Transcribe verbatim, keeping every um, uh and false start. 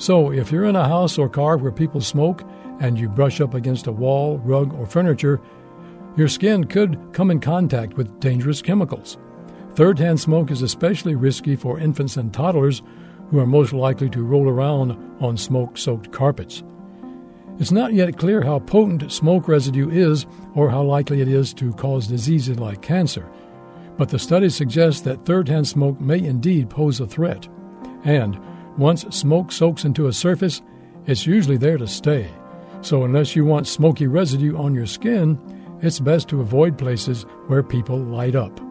So if you're in a house or car where people smoke and you brush up against a wall, rug, or furniture, your skin could come in contact with dangerous chemicals. Third-hand smoke is especially risky for infants and toddlers who are most likely to roll around on smoke-soaked carpets. It's not yet clear how potent smoke residue is or how likely it is to cause diseases like cancer, but the studies suggest that third-hand smoke may indeed pose a threat. And once smoke soaks into a surface, it's usually there to stay. So unless you want smoky residue on your skin, it's best to avoid places where people light up.